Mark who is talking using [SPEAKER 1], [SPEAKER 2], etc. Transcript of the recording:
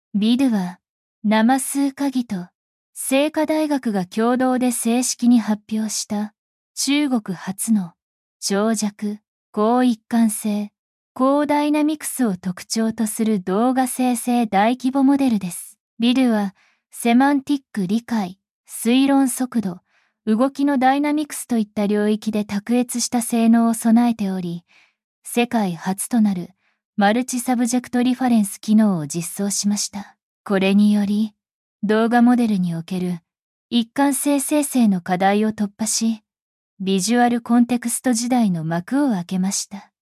[SPEAKER 1] ビルは生数科技と清華大学が共同で正式に発表した中国初の長尺、高一貫性、高ダイナミクスを特徴とする動画生成大規模モデルです。ビルはセマンティック理解、推論速度、動きのダイナミクスといった領域で卓越した性能を備えており、世界初となるマルチサブジェクトリファレンス機能を実装しました。これにより、動画モデルにおける一貫性生成の課題を突破し、ビジュアルコンテクスト時代の幕を開けました。